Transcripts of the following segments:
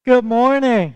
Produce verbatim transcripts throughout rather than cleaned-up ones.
Good morning.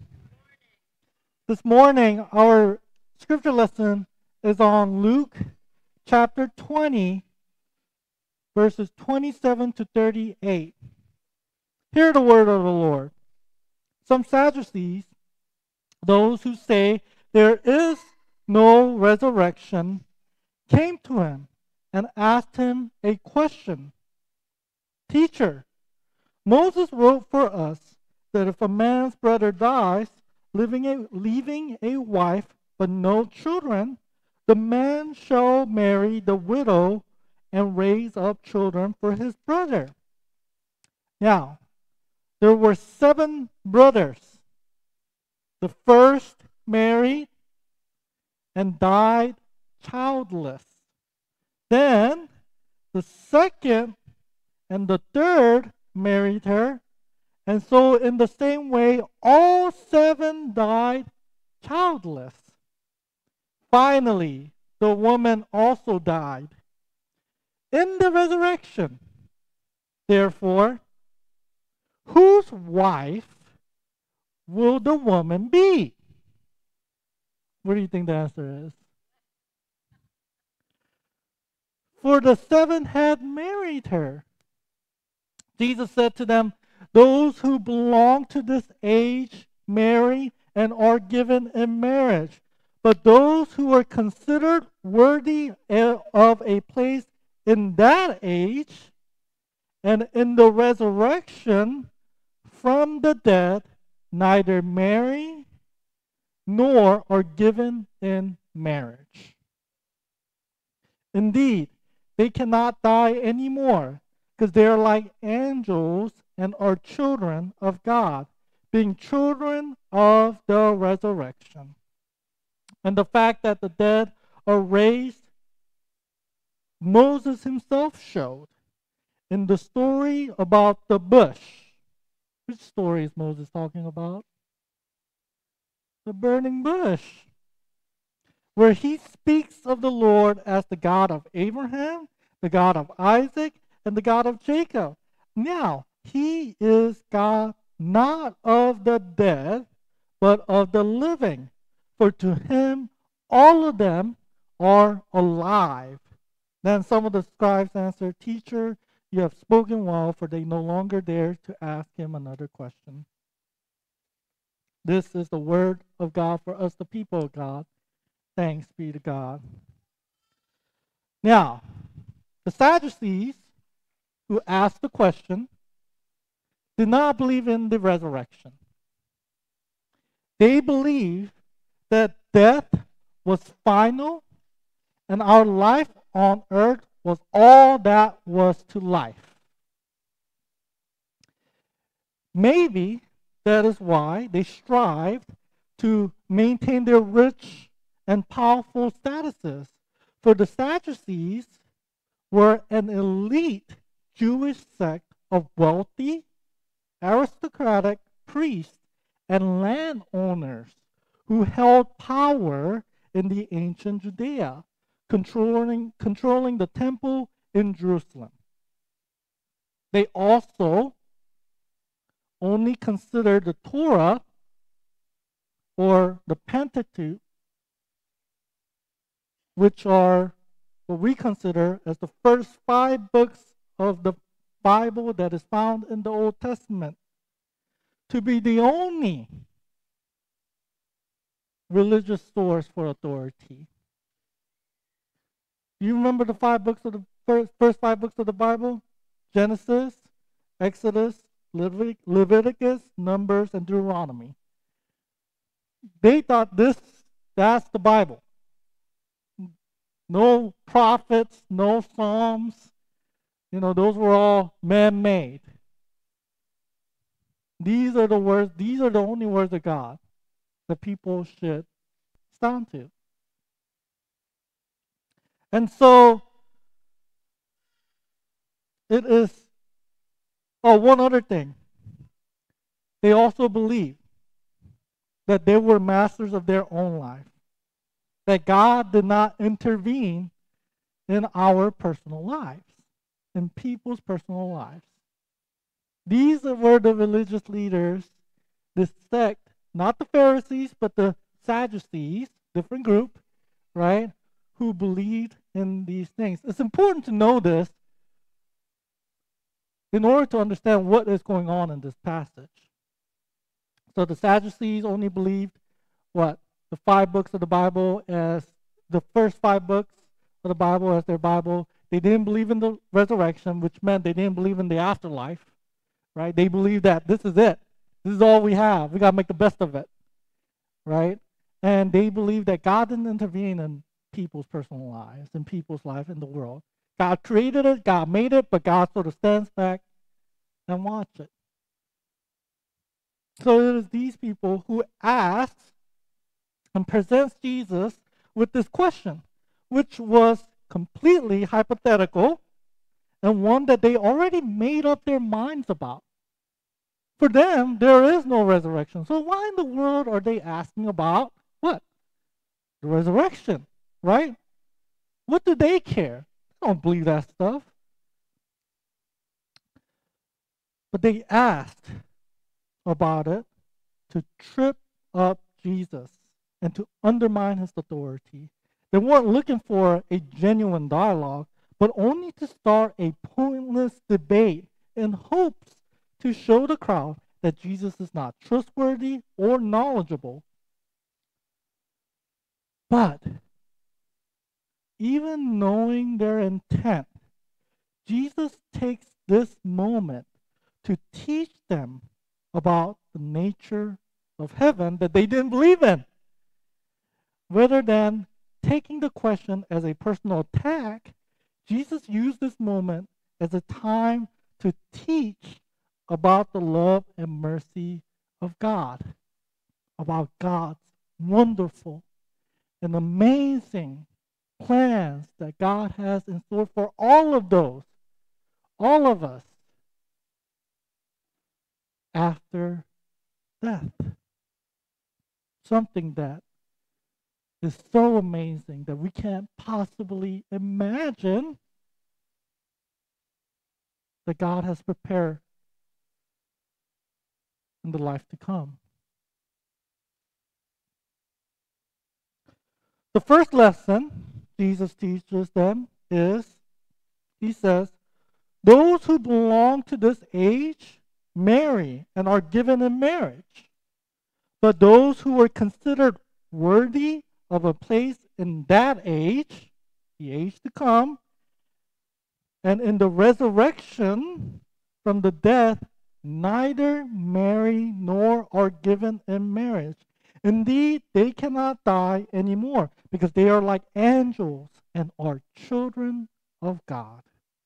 This morning, our scripture lesson is on Luke chapter twenty, verses twenty-seven to thirty-eight. Hear the word of the Lord. Some Sadducees, those who say there is no resurrection, came to him and asked him a question. Teacher, Moses wrote for us that if a man's brother dies, leaving a, leaving a wife but no children, the man shall marry the widow and raise up children for his brother. Now, there were seven brothers. The first married and died childless. Then the second and the third married her. And so in the same way, all seven died childless. Finally, the woman also died. In the resurrection, therefore, whose wife will the woman be? What do you think the answer is? For the seven had married her. Jesus said to them, those who belong to this age marry and are given in marriage. But those who are considered worthy of a place in that age and in the resurrection from the dead neither marry nor are given in marriage. Indeed, they cannot die anymore because they are like angels and are children of God, being children of the resurrection. And the fact that the dead are raised, Moses himself showed in the story about the bush. Which story is Moses talking about? The burning bush, where he speaks of the Lord as the God of Abraham, the God of Isaac, and the God of Jacob. Now, he is God not of the dead, but of the living. For to him all of them are alive. Then some of the scribes answered, Teacher, you have spoken well, for they no longer dare to ask him another question. This is the word of God for us, the people of God. Thanks be to God. Now, the Sadducees who asked the question did not believe in the resurrection. They believed that death was final and our life on earth was all that was to life. Maybe that is why they strived to maintain their rich and powerful statuses. For the Sadducees were an elite Jewish sect of wealthy, aristocratic priests and landowners who held power in the ancient Judea, controlling, controlling the temple in Jerusalem. They also only considered the Torah or the Pentateuch, which are what we consider as the first five books of the Bible that is found in the Old Testament, to be the only religious source for authority. Do you remember the five books of the first, first five books of the Bible? Genesis, Exodus, Levit- Leviticus, Numbers, and Deuteronomy. They thought this, that's the Bible. No prophets, no Psalms. You know, those were all man-made. These are the words, these are the only words of God that people should stand to. And so, it is, oh, one other thing. They also believe that they were masters of their own life. That God did not intervene in our personal lives, in people's personal lives. These were the religious leaders this sect, not the Pharisees, but the Sadducees, different group, right, who believed in these things. It's important to know this in order to understand what is going on in this passage. So the Sadducees only believed what? The five books of the Bible as the first five books of the Bible as their Bible. They didn't believe in the resurrection, which meant they didn't believe in the afterlife, right? They believed that this is it. This is all we have. We got to make the best of it, right? And they believed that God didn't intervene in people's personal lives, in people's life in the world. God created it, God made it, but God sort of stands back and watches it. So it is these people who ask and presents Jesus with this question, which was completely hypothetical and one that they already made up their minds about. For them, there is no resurrection. So why in the world are they asking about what? The resurrection, right? What do they care? They don't believe that stuff. But they asked about it to trip up Jesus and to undermine his authority. They weren't looking for a genuine dialogue, but only to start a pointless debate in hopes to show the crowd that Jesus is not trustworthy or knowledgeable. But even knowing their intent, Jesus takes this moment to teach them about the nature of heaven that they didn't believe in, rather than taking the question as a personal attack. Jesus used this moment as a time to teach about the love and mercy of God, about God's wonderful and amazing plans that God has in store for all of those, all of us, after death. Something that is so amazing that we can't possibly imagine that God has prepared in the life to come. The first lesson Jesus teaches them is, he says, those who belong to this age marry and are given in marriage. But those who were considered worthy of a place in that age, the age to come, and in the resurrection from the death, neither marry nor are given in marriage. Indeed, they cannot die anymore because they are like angels and are children of God.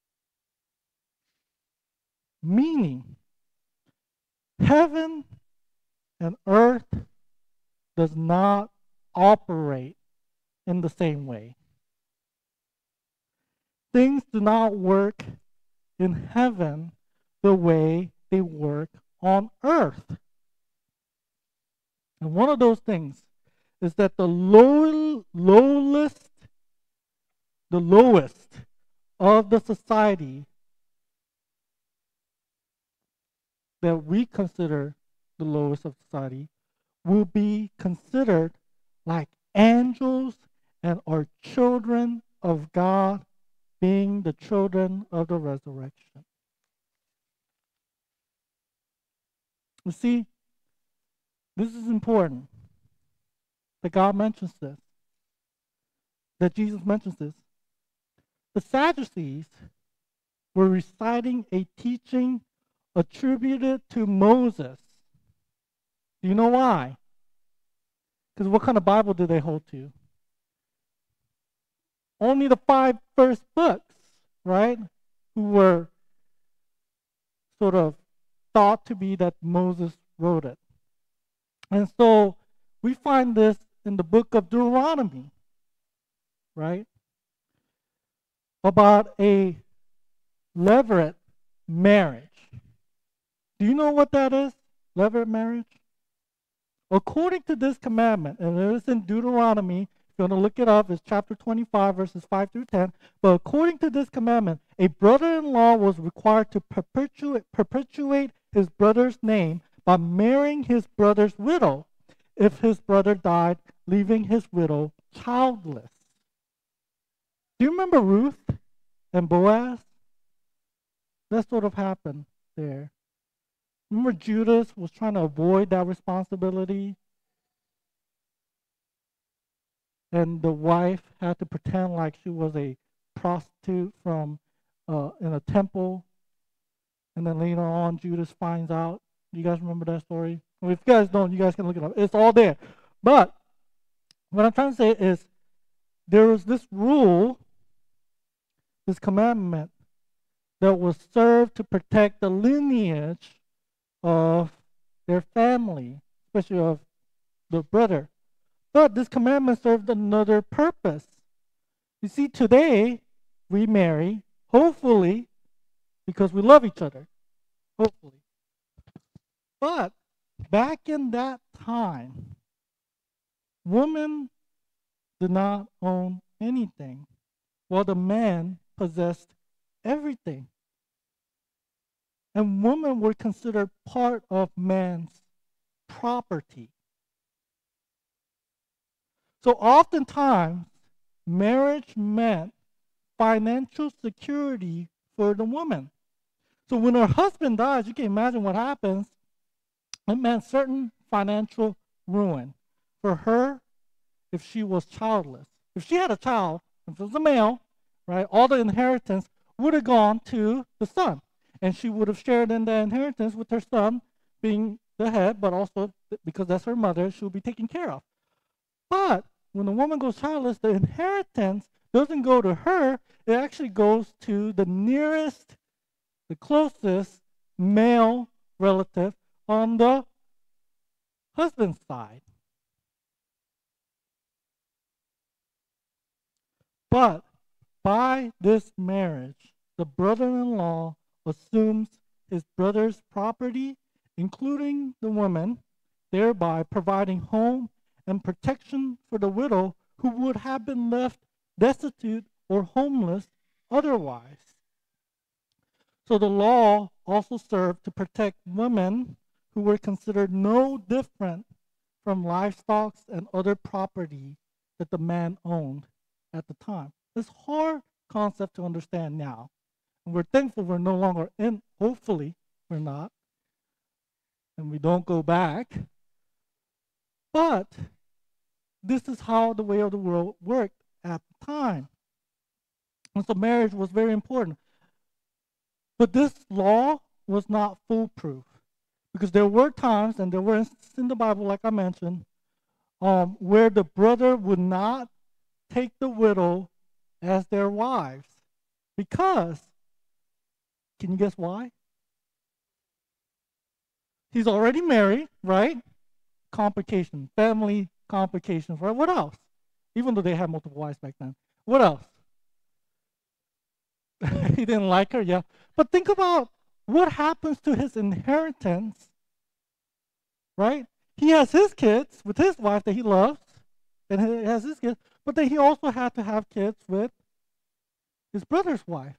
Meaning, heaven and earth does not operate in the same way. Things do not work in heaven the way they work on earth. And one of those things is that the low, lowest, the lowest of the society that we consider the lowest of society will be considered like angels and are children of God, being the children of the resurrection. You see, this is important that God mentions this, that Jesus mentions this. The Sadducees were reciting a teaching attributed to Moses. Do you know why? Because what kind of Bible do they hold to? Only the five first books, right? Who were sort of thought to be that Moses wrote it. And so we find this in the book of Deuteronomy, right? About a levirate marriage. Do you know what that is? Levirate marriage? According to this commandment, and it is in Deuteronomy, if you want to look it up, it's chapter twenty-five, verses five through ten. But according to this commandment, a brother-in-law was required to perpetuate, perpetuate his brother's name by marrying his brother's widow if his brother died, leaving his widow childless. Do you remember Ruth and Boaz? That sort of happened there. Remember Judas was trying to avoid that responsibility? And the wife had to pretend like she was a prostitute from uh, in a temple. And then later on, Judas finds out. You guys remember that story? Well, if you guys don't, you guys can look it up. It's all there. But what I'm trying to say is there was this rule, this commandment, that was served to protect the lineage of their family, especially of the brother. But this commandment served another purpose. You see, today we marry, hopefully, because we love each other. Hopefully. But back in that time, women did not own anything, while the man possessed everything. And women were considered part of man's property. So oftentimes, marriage meant financial security for the woman. So when her husband dies, you can imagine what happens. It meant certain financial ruin for her if she was childless. If she had a child, if it was a male, right, all the inheritance would have gone to the son. And she would have shared in the inheritance with her son being the head, but also because that's her mother, she would be taken care of. But when the woman goes childless, the inheritance doesn't go to her. It actually goes to the nearest, the closest male relative on the husband's side. But by this marriage, the brother-in-law assumes his brother's property, including the woman, thereby providing home and protection for the widow who would have been left destitute or homeless otherwise. So the law also served to protect women who were considered no different from livestock and other property that the man owned at the time. It's a hard concept to understand now. And we're thankful we're no longer in, hopefully we're not, and we don't go back. But this is how the way of the world worked at the time. And so marriage was very important. But this law was not foolproof, because there were times, and there were instances in the Bible, like I mentioned, um, where the brother would not take the widow as their wives. Because, can you guess why? He's already married, right? Complications, family complications, right? What else? Even though they had multiple wives back then. What else? He didn't like her, yeah. But think about what happens to his inheritance, right? He has his kids with his wife that he loves, and he has his kids, but then he also had to have kids with his brother's wife.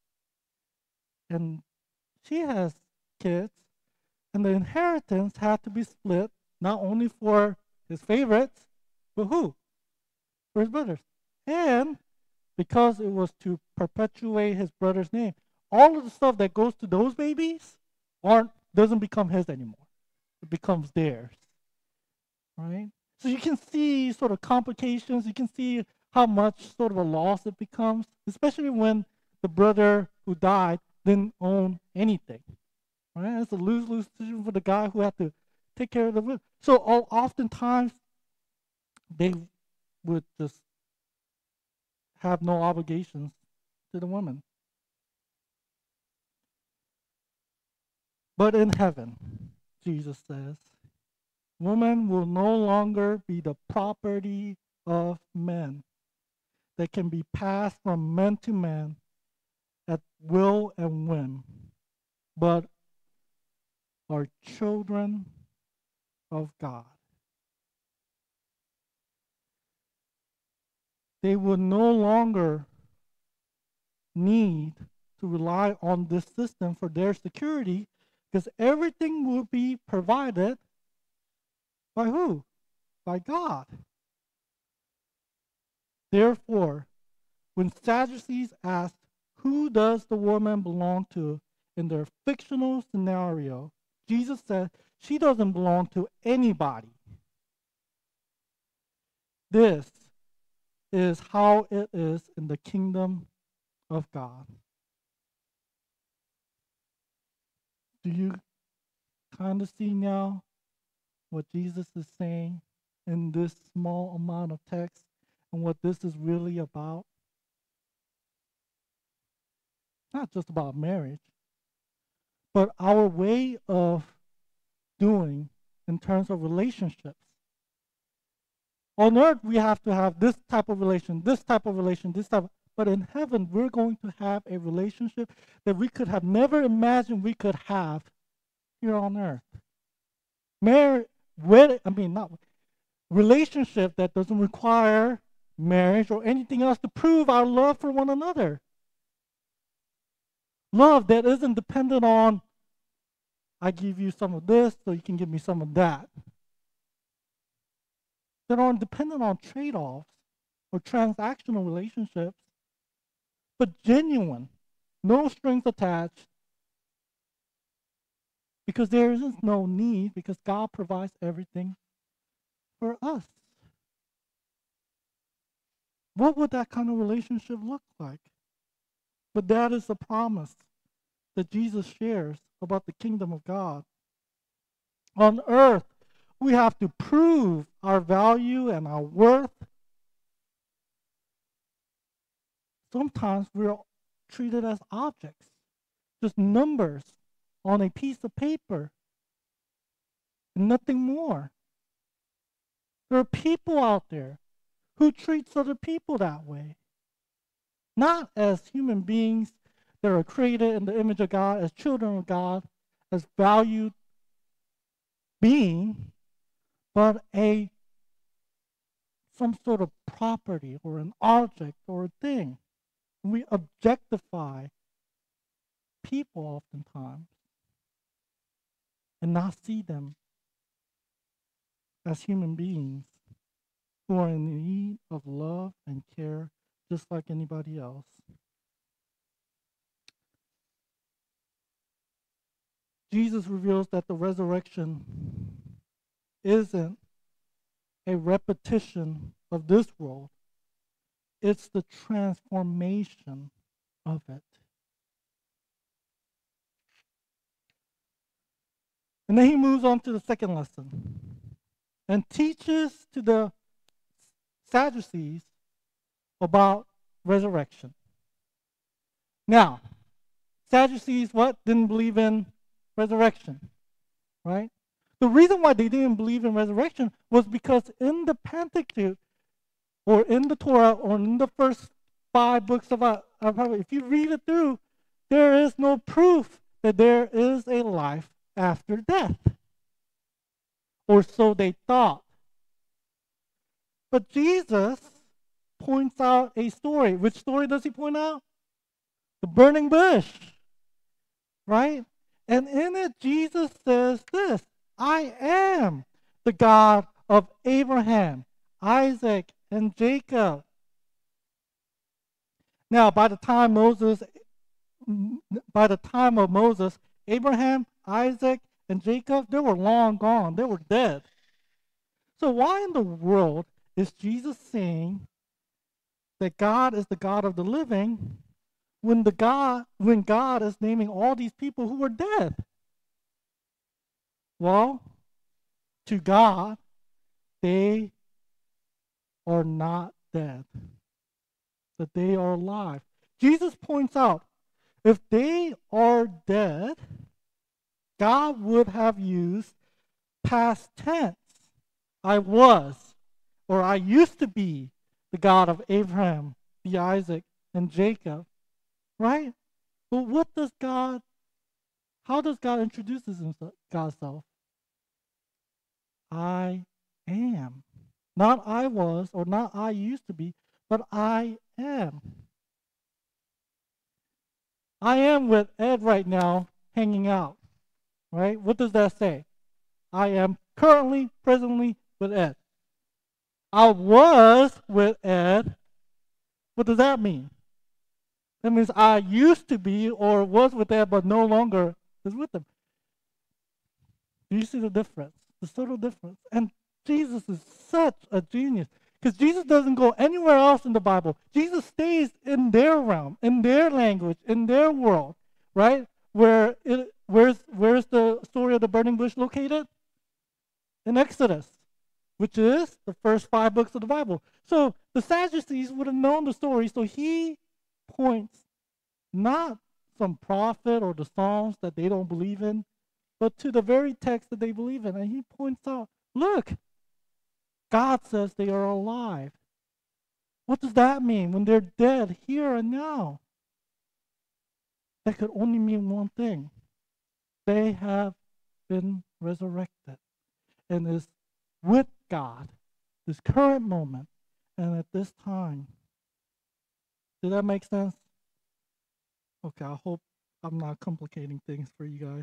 And she has kids, and the inheritance had to be split not only for his favorites, but who? For his brothers. And because it was to perpetuate his brother's name, all of the stuff that goes to those babies aren't doesn't become his anymore. It becomes theirs. Right? So you can see sort of complications. You can see how much sort of a loss it becomes, especially when the brother who died didn't own anything. Right? It's a lose-lose situation for the guy who had to take care of the widow. So all, oftentimes they would just have no obligations to the woman. But in heaven, Jesus says, woman will no longer be the property of men that can be passed from man to man at will and whim, but are children of God. They will no longer need to rely on this system for their security, Because everything will be provided by who? By God. Therefore, when Sadducees asked, who does the woman belong to in their fictional scenario, Jesus said, she doesn't belong to anybody. This is how it is in the kingdom of God. Do you kind of see now what Jesus is saying in this small amount of text and what this is really about? Not just about marriage, but our way of doing in terms of relationships. On earth, we have to have this type of relation, this type of relation, this type of, but in heaven, we're going to have a relationship that we could have never imagined we could have here on earth. Marriage, wed- I mean, not relationship that doesn't require marriage or anything else to prove our love for one another. Love that isn't dependent on, I give you some of this so you can give me some of that. That aren't dependent on trade-offs or transactional relationships, but genuine, no strings attached, because there is no need, because God provides everything for us. What would that kind of relationship look like? But that is the promise that Jesus shares about the kingdom of God. On earth, we have to prove our value and our worth. Sometimes we're treated as objects, just numbers on a piece of paper, and nothing more. There are people out there who treats other people that way. Not as human beings that are created in the image of God, as children of God, as valued being, but a some sort of property or an object or a thing. We objectify people oftentimes and not see them as human beings who are in need of love and care just like anybody else. Jesus reveals that the resurrection isn't a repetition of this world. It's the transformation of it. And then he moves on to the second lesson and teaches to the Sadducees about resurrection. Now, Sadducees, what? Didn't believe in resurrection, right? The reason why they didn't believe in resurrection was because in the Pentateuch, or in the Torah, or in the first five books of our, if you read it through, there is no proof that there is a life after death. Or so they thought. But Jesus points out a story. Which story does he point out? The burning bush, right? And in it, Jesus says this, I am the God of Abraham, Isaac, and Jacob. Now, by the time Moses, by the time of Moses, Abraham, Isaac, and Jacob, they were long gone. They were dead. So why in the world is Jesus saying that God is the God of the living when the God when God is naming all these people who were dead? Well, to God, they are not dead, that they are alive. Jesus points out, if they are dead, God would have used past tense. I was, or I used to be, the God of Abraham, the Isaac, and Jacob, right? But what does God, how does God introduce himself, God's self? I am. Not I was, or not I used to be, but I am. I am with Ed right now, hanging out. right? What does that say? I am currently, presently with Ed. I was with Ed. What does that mean? That means I used to be or was with Ed, but no longer is with them. Do you see the difference? The subtle difference. And Jesus is such a genius because Jesus doesn't go anywhere else in the Bible. Jesus stays in their realm, in their language, in their world, right? Where it, where's where's the story of the burning bush located? In Exodus, which is the first five books of the Bible. So the Sadducees would have known the story. So he points not some prophet or the Psalms that they don't believe in, but to the very text that they believe in. And he points out, look, God says they are alive. What does that mean when they're dead here and now? That could only mean one thing. They have been resurrected and is with God this current moment and at this time. Did that make sense? Okay, I hope I'm not complicating things for you guys.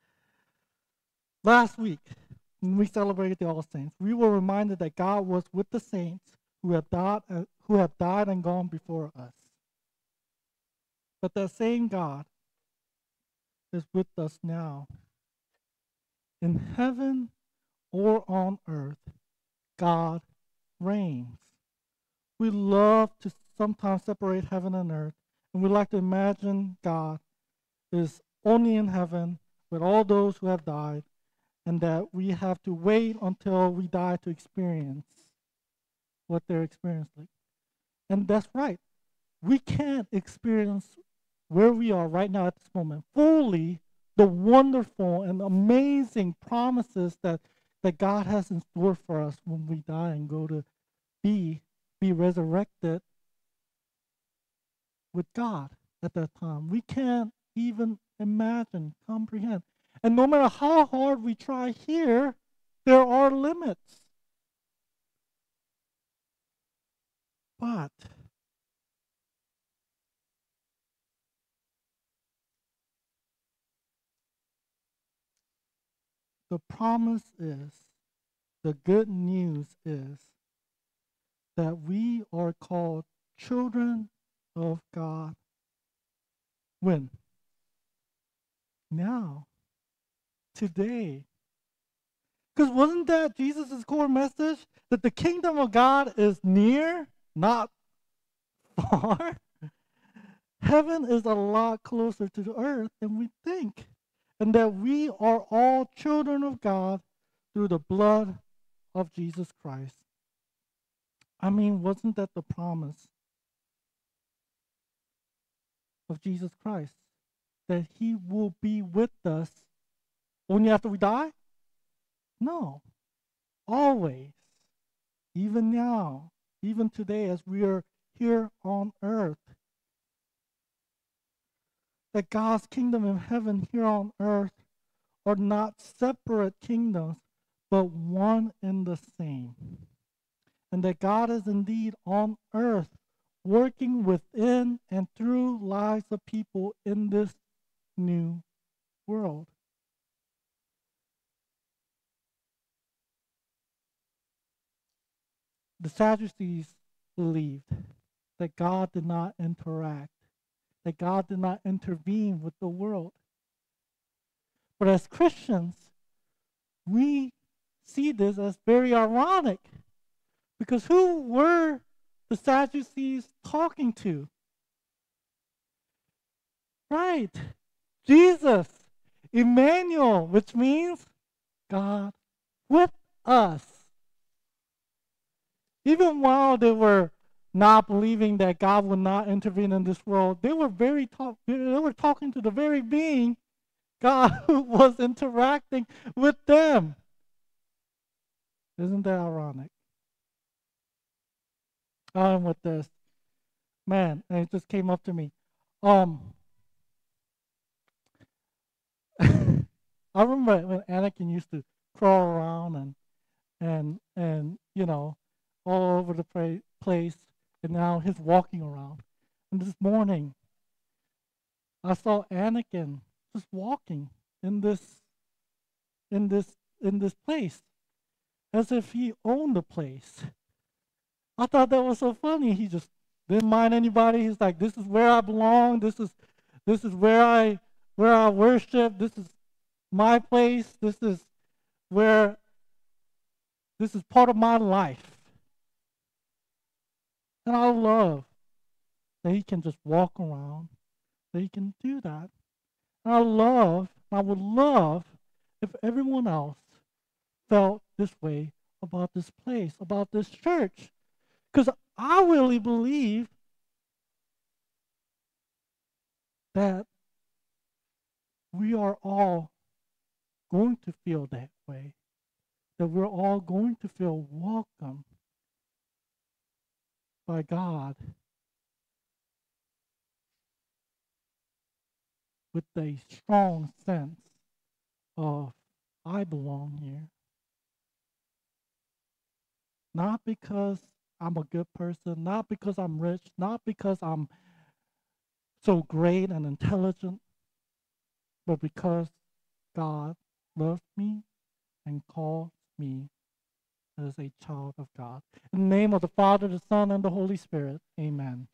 Last week, when we celebrated the All Saints, we were reminded that God was with the saints who have died, uh, who have died and gone before us. But that same God is with us now. In heaven or on earth, God reigns. We love to sometimes separate heaven and earth, and we like to imagine God is only in heaven with all those who have died, and that we have to wait until we die to experience what they're experiencing. And that's right. We can't experience where we are right now at this moment fully the wonderful and amazing promises that, that God has in store for us when we die and go to be, be resurrected with God at that time. We can't even imagine, comprehend. And no matter how hard we try here, there are limits. But the promise is, the good news is, that we are called children of God. When? Now. Today. Because wasn't that Jesus' core message? That the kingdom of God is near, not far? Heaven is a lot closer to the earth than we think. And that we are all children of God through the blood of Jesus Christ. I mean, wasn't that the promise of Jesus Christ? That he will be with us only after we die? No. Always. Even now. Even today as we are here on earth. That God's kingdom in heaven here on earth are not separate kingdoms, but one and the same. And that God is indeed on earth, working within and through lives of people in this new world. The Sadducees believed that God did not interact, that God did not intervene with the world. But as Christians, we see this as very ironic, because who were the Sadducees talking to? Right, Jesus, Emmanuel, which means God with us. Even while they were not believing that God would not intervene in this world, they were very talk, they were talking to the very being, God, who was interacting with them. Isn't that ironic? I'm with this. Man, and it just came up to me. Um I remember when Anakin used to crawl around and and and you know, all over the pra- place, and now he's walking around. And this morning, I saw Anakin just walking in this in this in this place, as if he owned the place. I thought that was so funny. He just didn't mind anybody. He's like, this is where I belong. This is this is where I where I worship. This is my place. This is where this is part of my life. And I love that he can just walk around, that he can do that. And I love, I would love if everyone else felt this way about this place, about this church. Because I really believe that we are all going to feel that way, that we're all going to feel welcome by God with a strong sense of, I belong here. Not because I'm a good person, not because I'm rich, not because I'm so great and intelligent, but because God loves me and calls me as a child of God. In the name of the Father, the Son, and the Holy Spirit, amen.